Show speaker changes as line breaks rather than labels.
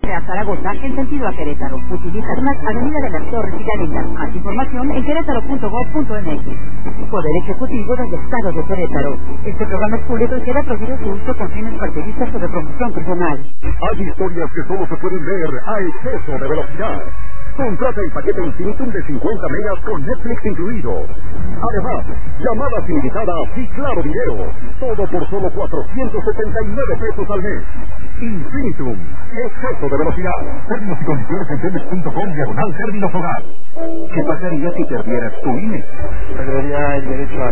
A Zaragoza en sentido a Querétaro. Utiliza más Avenida de las Torres y Galicia. Más información en querétaro.gov.mx. Poder Ejecutivo del Estado de Querétaro. Este programa es público y queda prohibido su uso con fines partidistas o de promoción personal.
Hay historias que solo se pueden ver a exceso de velocidad. Contrata el paquete Infinitum de 50 megas con Netflix incluido. Además, llamadas ilimitadas y claro video. Todo por solo 479 pesos al mes. Infinitum. Exceso de velocidad. Términos y condiciones en telmex.com/términos hogar. ¿Qué pasaría si perdieras tu INE?
Perdería el derecho a